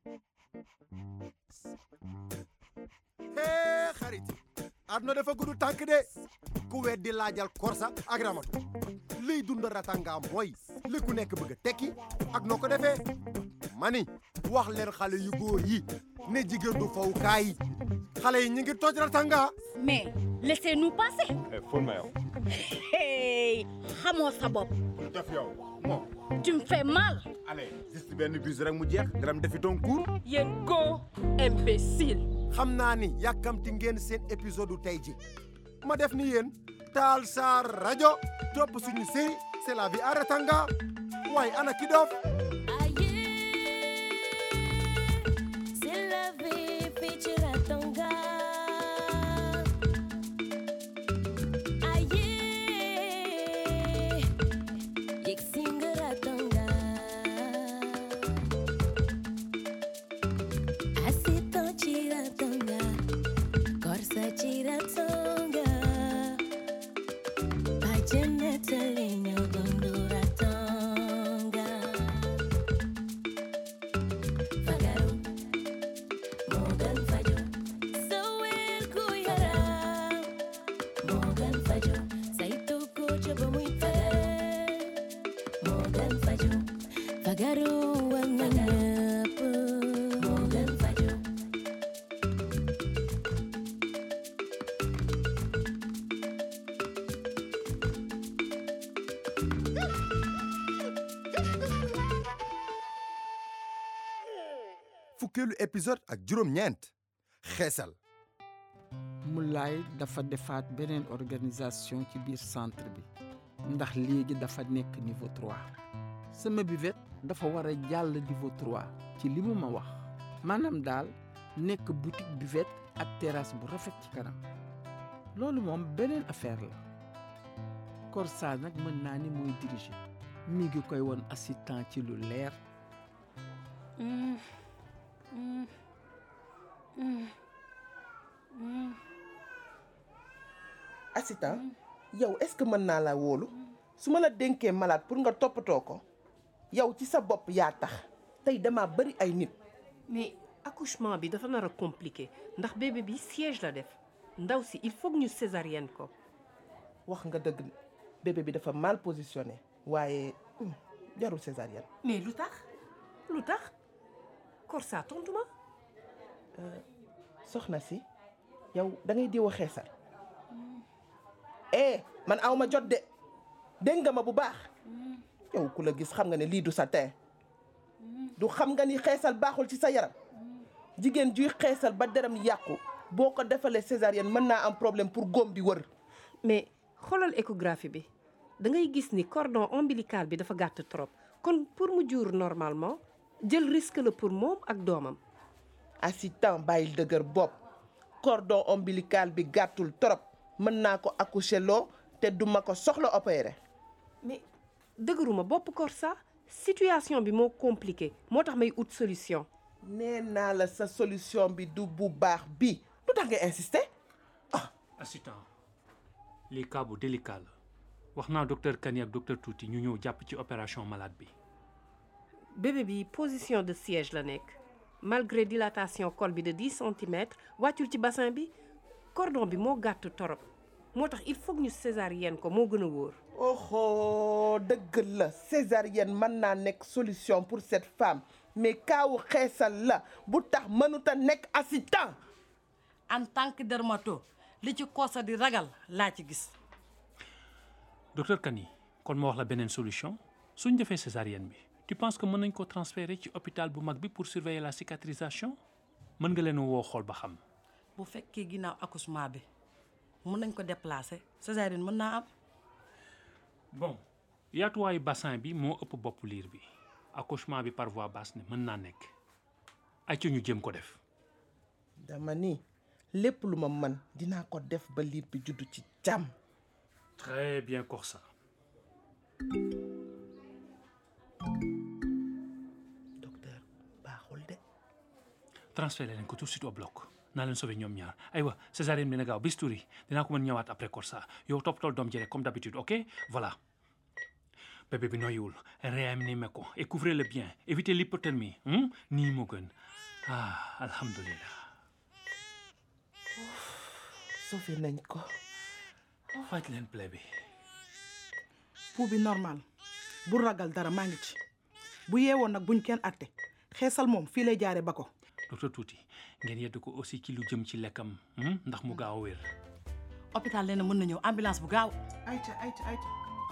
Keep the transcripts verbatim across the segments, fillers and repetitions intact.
hee xarit aduna dafa gudd tànk de ku weddi laajal Korsa ak Ramatu liy dund ratanga mooy li ku nekk bëgg a tekki ak noo ko defee mani wax leen xale yu góor yi ne jigéen du fawukaay xale yi ñu ngi toj ratanga. mais laissez-nous passer. fóon ma yow. hey xamoo sa bopp. def yow moo. tu me fais mal. allez juste benn bus rek mu jeex nga dem defi ton cours. yéen go imbécile. xam naa ni yàkkamti ngeen seen épisode u tey ji ma def ni yéen taal sa rajo topp suñu série c'est la vie à Ratanga waaye ana ki dof. C'est la vie fii ci Ratanga. Aye, yegg si nga Ratanga. Assistant ci Ratanga, Korsa ci Ratanga. Bajanatali ñoo dundu Ratanga. Fagaru Morgan Fajo, Sowel ku yaram. Morgan Fajo, saytu ko ca ba muy fagar. Morgan Fajo, fagaru war na ñëpp. Morgan Fajo. fukkeelu épisode ak juróom-ñeent xeesal. Moulay dafa defaat beneen organisation ci biir centre bi ndax léegi dafa nekk niveau trois sama buvette dafa war a jàll niveau trois ci li mu ma wax maanaam daal nekk boutique buvette ak terrasse bu rafet ci kanam loolu moom beneen affaire la. Korsa nag mën naa ni mooy diriger mi ngi koy woon assistant ci lu leer. Mm. Mm. Mm. Mm. assistant yow est-ce que mën naa la wóolu su ma la dénkee malade pour nga toppatoo ko yow ci sa bopp yaa tax tey dama bari ay nit. mais accouchement bi dafa nar a compliqué ndax bébé bi siège la def ndaw si il faut que ñu césarienne ko. wax nga dëgg bébé bi dafa mal positionné waaye hum, jarul césarienne. mais lu tax lu tax Korsa tontu ma. soxna si yow da ngay diwa xeesal. eh man aw ma jot de dégg nga ma bu baax yow ku la gis xam nga ne lii du sa teint du xam nga ni xeesal baaxul ci sa yaram jigéen juy xeesal ba deram yàqu boo ko defalee césarienne mën naa am problème pour góom bi wër. mais xoolal échographie bi da ngay gis ni cordon ombilical bi dafa gàtt trop kon pour mu jur normalement jël risque la pour moom ak doomam. assistant bàyyil dëgër bopp cordon ombilical bi gàttul trop mën naa ko accoucher loo te duma ko soxla opérer. mais dëgëruma bopp Korsa situation bi moo compliqué moo tax may ut solution. nee naa la sa solution bi du bu baax bi lu tax nga insister. ah assistant lii cas bu délicat la wax naa docteur Kani ak docteur Tuuti ñu ñëw jàpp ci opération malade bi. bébé bi position de siège la nekk malgré dilatation col bi de dix centimètres wàccul ci bassin bi cordon bi moo gàtt torop moo tax il faut que ñu césarienne ko moo gën a wóor. oho dëgg la césarienne mën naa nekk solution pour cette femme mais kaawu xeesal la bu tax mënut a nekk assistant. en tant que dermato li ci Korsa di ragal laa ci gis. docteur Kani kon ma wax la beneen solution suñ defee césarienne bi tu penses que mën nañ ko transférer ci hôpital bu mag bi pour surveiller la cicatrisation mën nga leen woo xool ba xam. bu fekkee ginnaaw accouchement bi mën nañ ko déplacer césarienne mën naa am. bon yaatuwaayu bassin bi moo ëpp bopp liir bi accouchement bi par voie basse ne mën naa nekk ay ci ñu jëm ko def. dama ni lépp lu ma mën dinaa ko def ba liir bi juddu ci jàmm. très bien Korsa. docteur baaxul de. transféré leen ko tout de suite au bloc naa leen sauver ñoom ñaar aywa césarienne bi na gaaw bisturi dinaa ko mën ñëwaat après Korsa yow toppatool doom ji rek comme d'habitude ok voilà bébé bi noyyiwul réanimé ko et couvrez-le bien évitez l'hypothermie hmm? nii moo gën ah alhamdulilah. sauvé nañ ko. faj leen plaie bi. pou bi normal bu ragal dara maa ngi ci bu yeewoon nag buñ kenn atte xeesal moom fii lay jaare ba ko. docteur Tuuti ngeen yedd ko aussi ci lu jëm ci lekkam ndax mu gaaw a wér. hôpital nee na mën na ñëw ambulance bu gaaw. ayca ayca ayca.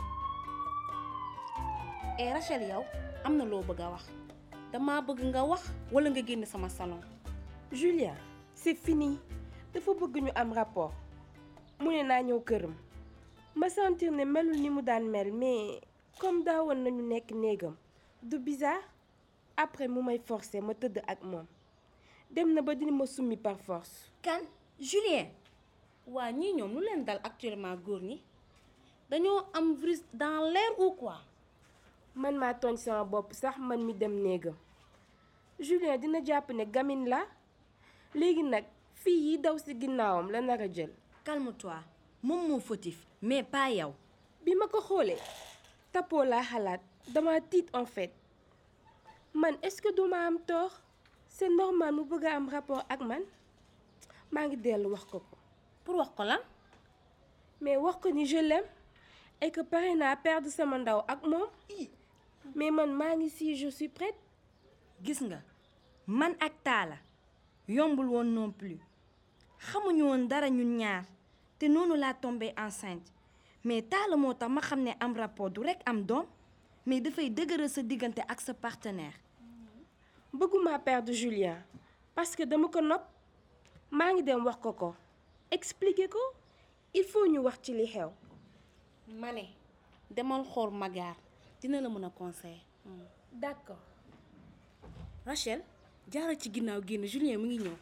et Rachel yow am na loo bëgg a wax dama bëgg nga wax wala nga génn sama salon. Julia c'est fini dafa bëgg ñu am rapport mu ne naa ñëw këram ma sentir ne melul ni mu daan mel mais comme daawoon nañu nekk néegam du bizarre après mu may forcer ma tëdd ak moom dem na ba dina ma summi par force. kan Julien waa ñii ñoom lu leen dal actuellement góor ñi dañoo am virus dans l'air ou quoi. man maa tooñ sama bopp sax man mi dem néegam Julien dina jàpp ne gamine la léegi nag fii yi daw ci ginnaawam la nar a jël. calme-toi moom moo fautif mais pas yow. bi ma ko xoolee tapoo laa xalaat dama tiit en fait man est-ce que duma am tort c'est normal mu bëgg a am rapport ak man maa ngi dellu wax ko ko. pour wax ko lan. mais wax ko ni je l'aime et que pare naa perdre sama ndaw ak moom mais man maa ngi si je suis prête. gis nga man ak Talla yombul woon non plus xamuñu woon dara ñun ñaar te noonu laa tombé enceinte mais Talla moo tax ma xam ne am rapport du rekk am doom mais dafay dëgëral sa diggante ak sa partenaire. bëgguma perdre Julien parce que dama ko nopp maa ngi dem wax ko ko expliquer ko il faut ñu wax ci li xew. ma ne demal xool Magar dina la mën a conseiller. d'accord. Rachel jaaral ci ginnaaw génn Julien mu ngi ñëw.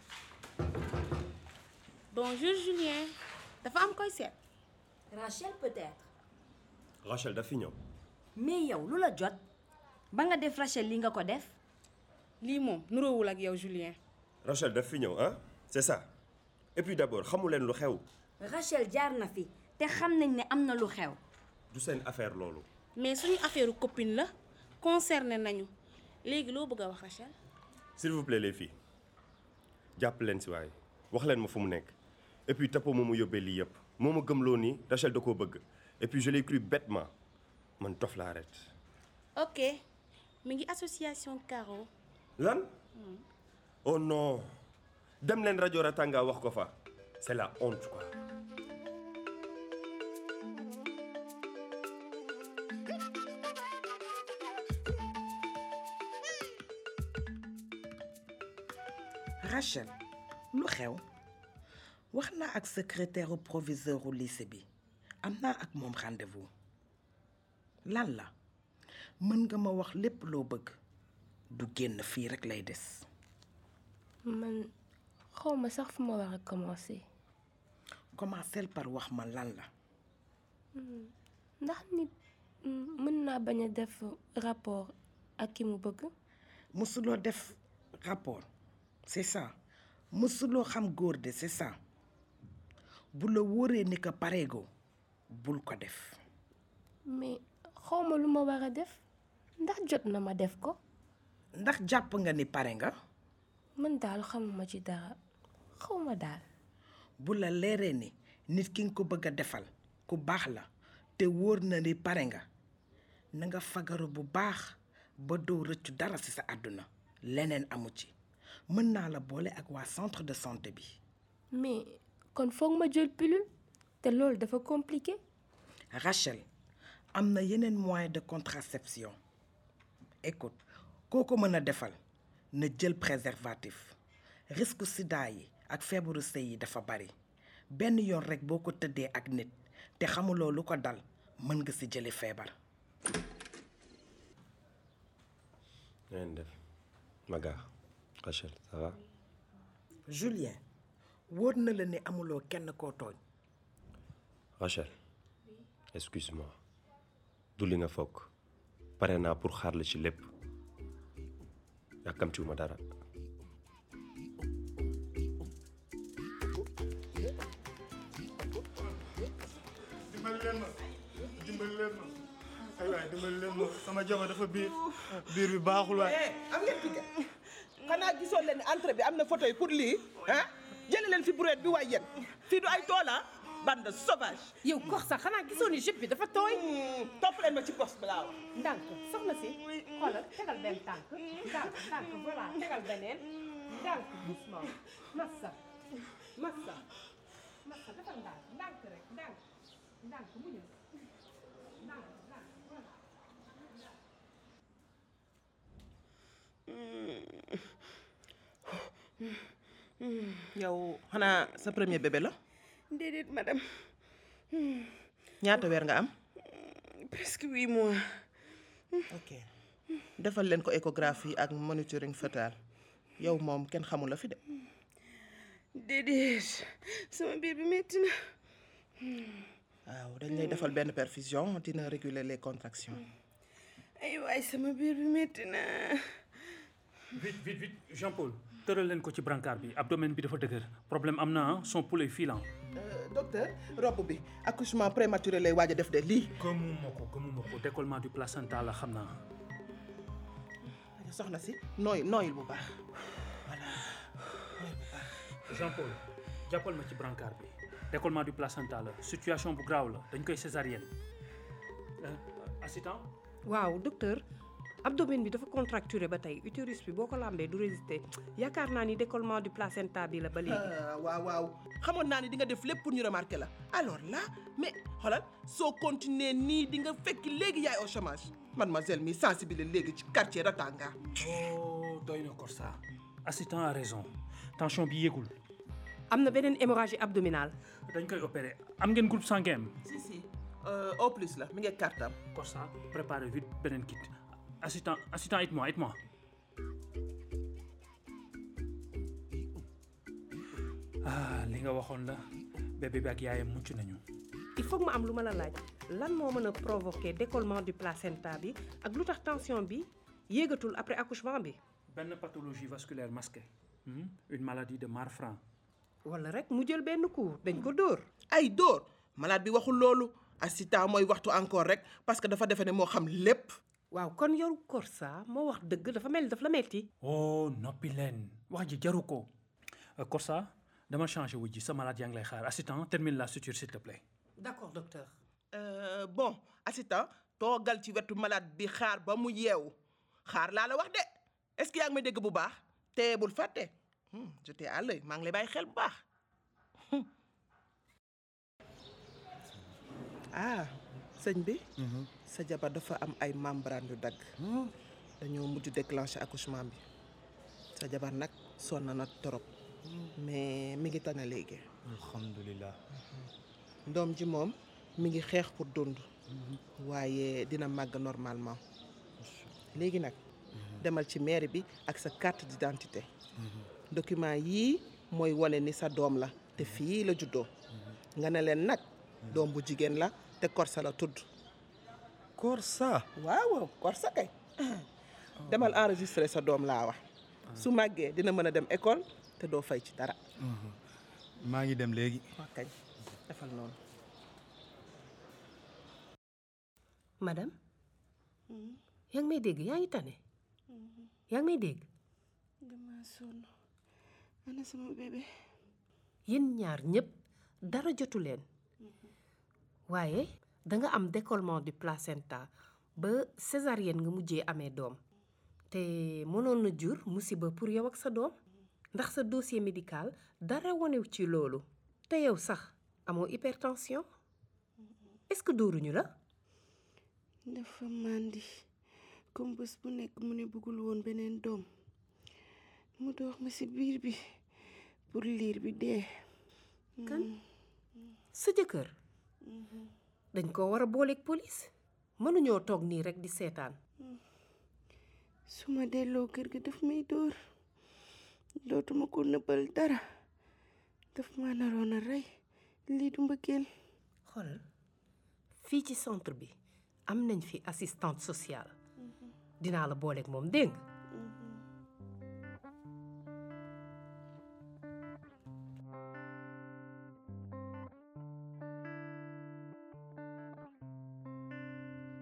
bonjour Julien dafa am koy seet. Rachel peut-être. Rachel daf fi ñëw. mais yow lu la jot ba nga def Rachel li nga ko def. lii moom nuroowul ak yow Julien. Rachel daf fi ñëw ah c'est ça et puis d'abord xamu leen lu xew. Rachel jaar na fi te xam nañ ne am na lu xew. du seen affaire loolu. mais suñu affaire copine la concerné nañu léegi loo bëgg a wax Rachel. s'il vous plaît les filles jàpp leen si waay wax leen ma fu mu nekk et puis Tapo moo ma yóbbee lii yëpp moo ma gëmloo nii Rachel da koo bëgg et puis je l'ai cru bêtement man dof laa arrête. ok mi ngi association Caro. lan. oh non dem leen rajo Ratanga wax ko fa c'est la honte quoi. Rachel lu xew wax naa ak secrétaire proviseur u lycée bi am naa ak moom rendez-vous lan la mën nga ma wax lépp loo bëgg du génn fii rekk lay des. man xawma sax fu ma war a commencer. commencer par wax ma lan la. ndax nit mën naa bañ a def rapport ak ki mu bëgg. mësuloo def rapport c'est ça mësuloo xam góor de c'est ça bu la wóoree ni que pareegoo bul ko def. mais xawma lu ma war a def ndax jot na ma def ko. ndax jàpp nga ni pare nga. man daal xamuma ci dara xawma daal. bu la leeree ni nit ki nga ko bëgg a defal ku baax la te wóor na ni pare nga na nga fagaru bu baax ba doo rëccu dara ci sa àdduna leneen amu ci mën naa la boole ak waa centre de santé bi. mais kon foog ma jël pilule te loolu dafa compliqué. Rachel am na yeneen moyen de contraception écoute koo ko mën a defal na jël préservatif risque sida yi ak feebaru sëy yi dafa bari benn yoon rekk boo ko tëddee ak nit te xamuloo lu ko dal mën nga ci jële feebar. ngeen def Maga Rachel ça va. Julien wóor na la ni amuloo kenn koo tooñ. Rachel excuse-moi du li nga foog pare naa pour xaar la ci lépp yàkkamtiwuma dara. dimbali leen ma dimbali leen ma ay waay dimbali leen ma sama jabar dafa biir biir bi baaxul waay. am ngeen ticket xanaa gisoon leen ne entrée bi am na photo yi pour lii ah jëlee leen fi brouette bi waay yéen fii du ay tool ah bande sauvage. yow gox sax xanaa gisoon ni jupe bi dafa tooy. topp leen ma ci poste bi laa wax. ndànk soxna si xoolal tegal benn tànk ndànk ndànk voilà tegal beneen ndànk doucement massa massa massa defal ndànk ndànk rek ndànk ndànk mu ñëw ndànk ndànk voilà. yow xanaa sa premier bébé la. déedéet madame. ñaata weer nga am. presque huit mois. ok defal leen ko échographie ak monitoring fœtal yow moom kenn xamul la fi de. déedéet sama biir bi metti na. waaw dañ lay defal benn perfusion dina réguler les contractions. ay waay sama biir bi metti na. vite vite vite Jean-Paul tëral leen ko ci brancard bi abdomen bi dafa dëgër problème am na son poulet filant. docteur robe bi accouchement prématuré lay waaj a def de lii. gëmuma ko gëmuma ko décollement du placenta la xam naa. soxna si nooy nooyil bu baax voilà nooyil bu baax. Jean-Paul jàppal ma ci brancard bi décollement du placenta la situation bu grave la dañ koy césarienne. assistant. waaw docteur abdomen bi dafa contracturé ba tey utérus bi boo ko lambee du résister yaakaar naa ni décollement du placenta bi la ba léegi. waaw waaw xamoon naa ni di nga def lépp pour ñu remarquer la alors là mais xoolal soo continuer nii di nga fekk léegi yaay au chômage mademoiselle mi sensibiliser léegi ci quartier Ratanga. oh doy na Corsa assistant a raison tension bi yéegul. am na beneen hémorragie abdominale. dañ koy opérer am ngeen groupe sanguin. si si au plus la mi ngi kartam. Corsa préparez vite beneen kit. assistant assistant aide-moi aide-moi. ah li nga waxoon la bébé bi ak yaayam mucc nañu. il faut que ma am lu ma la laaj lan moo mën a provoquer décollement du placenta bi ak lu tax tension bi yéegatul après accouchement bi. benn pathologie vasculaire masquée. une maladie de Marfan. wala rek mu jël benn coup dañ ko dóor. ay dóor malade bi waxul loolu assistant mooy waxtu encore rek parce que dafa defe ne moo xam lépp. waaw kon yow Corsa moo wax dëgg dafa mel ni daf la metti. oh noppi leen wax ji jaru ko. Corsa dama changé wu ji sa malade yaa ngi lay xaar assistant termine la suture s'il te plaît. d'accord docteur. Euh, bon assistant toogal ci wetu malade bi xaar ba mu yeewu xaar laa la wax de est-ce que yaa ngi may dégg bu baax te bul fàtte je t'ai à l'œil maa ngi lay bàyyi xel bu baax. ah sëñ bi. sa jabar dafa am ay membrane yu dagg. dañoo mujj déclencher accouchement bi sa jabar nag sonn na trop mais mi ngi tane léegi. alhamdulilah. doom ji moom mi ngi xeex pour dund waaye dina màgg normalement léegi nag demal ci mairie bi ak sa carte d'identité document yii mooy wane ni sa doom la te fii la juddoo nga ne leen nag doom bu jigéen la te Corsa la tudd. Corsa. waaw waaw Corsa kay demal enregistrer sa doom laa wax su màggee dina mën a dem école te doo fay ci dara. maa ngi dem léegi. ok defal noonu. madame. yaa ngi may dégg yaa ngi tane. yaa ngi may dégg. dama sonn ana sama bébé. yéen ñaar ñëpp dara jotu leen. waaye danga am décollement du placenta ba césarienne nga mujjee amee doom. te mënoon na jur musiba pour yow ak sa doom. ndax sa dossier médical dara wanew ci loolu. te yow sax amoo hypertension. est-ce que dóoruñu la. dafa màndi comme bés bu nekk mu ne bëggul woon beneen doom mu dox ma ci biir bi pour liir bi dee. kan sa jëkkër. dañ ko war a booleeg police. mënuñoo toog nii rekk di seetaan. su ma delloo kër ga daf may dóor dootuma ko nëbbal dara daf ma naroon a rey lii du mbëggeel. xoolal fii ci centre bi am nañ fi assistante sociale dinaa la booleeg moom dégg nga.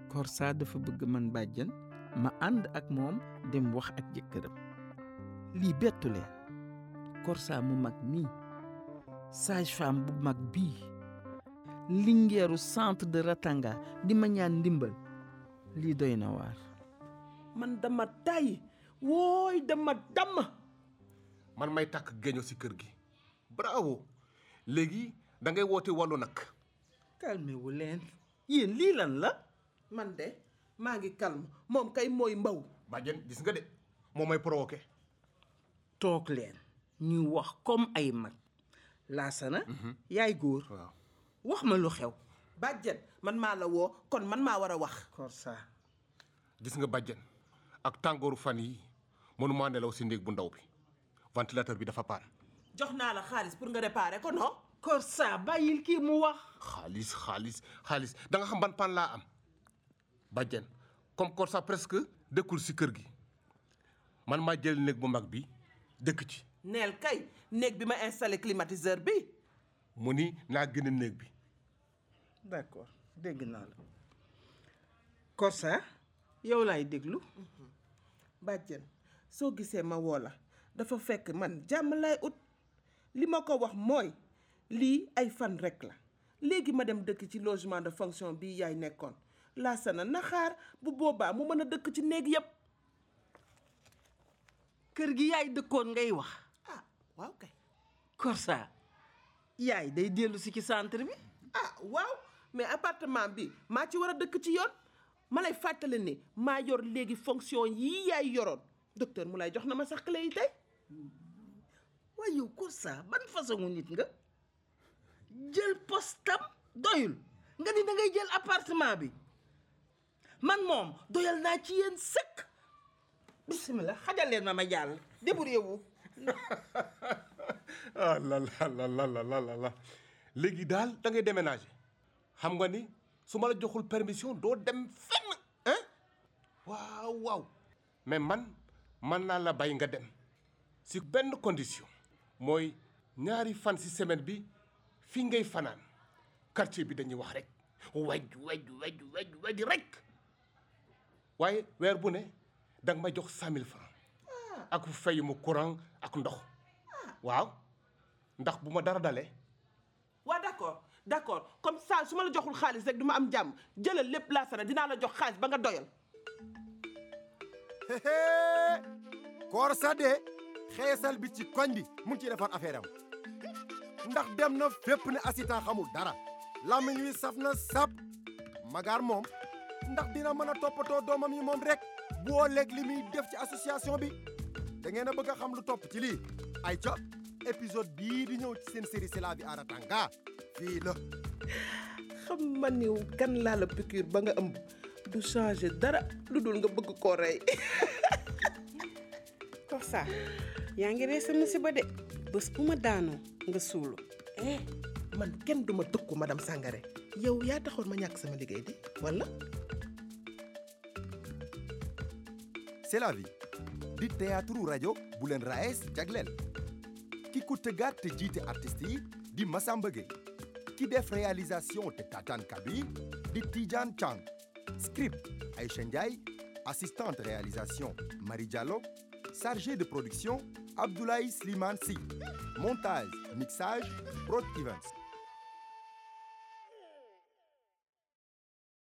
Korsa dafa bëgg man bàjjan ma ànd ak moom dem wax ak jëkkëram lii bettu leen Korsa mu mag mii sage-femme bu mag bii lingeeru centre de Ratanga di ma ñaan ndimbal lii doy na waar. man dama tay wooy dama damm. man may takk géño si kër gi bravo léegi da ngay woote wàllu nag. calme wu leen yéen lii lan la. man de maa ngi calme moom kay mooy mbaw. bàjjen gis nga de moom may provoqué. toog leen ñu wax comme ay mag. Laasana. yaay góor. waaw wax ma lu xew. bàjjen man maa la woo kon man maa war a wax. Korsa. gis nga bàjjen ak tàngooru fan yi mënumaa nelaw si néeg bu ndaw bi ventilateur bi dafa paan. jox naa la xaalis pour nga réparer ko non. Korsa bàyyil kii mu wax. xaalis xaalis xaalis da nga xam ban paan laa am bàjjen comme Korsa presque dëkkul si kër gi man maa jël néeg bu mag bi dëkk ci. neel kay néeg bi ma installé climatiseur bi. mu ni naa gën néeg bi. d'accord dégg naa la. Korsa yow laay déglu. bàjjen soo gisee ma woo la dafa fekk man jàmm lay ut li ma ko wax mooy lii ay fan rek la léegi ma dem dëkk ci logement de fonction bii yaay nekkoon Laasana na xaar bu boobaa mu mën a dëkk ci néeg yëpp. kër gi yaay dëkkoon ngay wax. ah waaw kay. Korsa yaay day dellu si ci centre bi. ah waaw mais appartement bi maa ci war a dëkk ci yoon ma lay fàttali ni maa yor léegi fonction yii yaay yoroon docteur mu lay jox na ma sax clé yi tey. waaye yow Korsa ban façon nit nga jël postam doyul nga ni da ngay jël appartement bi man moom doyal naa ci yéen sëkk. bismillah xajal leen ma ma jàll débrouillez-vous. ah la la la la la la la léegi daal da ngay déménager xam nga ni su ma la joxul permission doo dem fenn hein waaw waaw mais man man naa la bàyyi nga dem si benn condition mooy ñaari fan si semaine bi fii ngay fanaan quartier bi dañuy wax rek waj waj waj waj waj rek waaye weer bu ne danga may jox cent mille francs ak fay mu courant ak ndox waaw ndax bu ma dara dalee. waaw d'accord d'accord comme ça su ma la joxul xaalis rek du ma am jàmm jëlal lépp Laasana dinaa la jox xaalis ba nga doyal. Korsa de xeesal bi ci koñ bi mu ngi ciy defar affaire am ndax dem na fépp ne assistant xamul dara làmmiñ wi saf na sap magaar moom ndax dina mën a toppatoo doomam yi moom rek boo léeg li muy def ci association bi da ngeen a bëgg a xam lu topp ci lii ay ca épisode bii di ñëw ci seen série C'est la vie à Ratanga fii la. xam ma ni kan laa la piqûre ba nga ëmb du changer dara lu dul nga bëgg koo rey. Korsa yaa ngi ree sa musiba de bés bu ma daanoo nga suulu. eh man kenn duma tëkku madame Sangaré yow yaa taxoon ma ñàkk sama liggéey di wala. C'est la vie di théâtre rajo bu leen raes jagleel ki ko tëggaat te jiite artistes yi di Massamba Gueye ki def réalisation te tataan kabir di Tidiane Chang script Aïcha Ndiaye assistante réalisation Marie Diallo chargé de production Abdoulaye Slimane Sy montage mixage Prod Events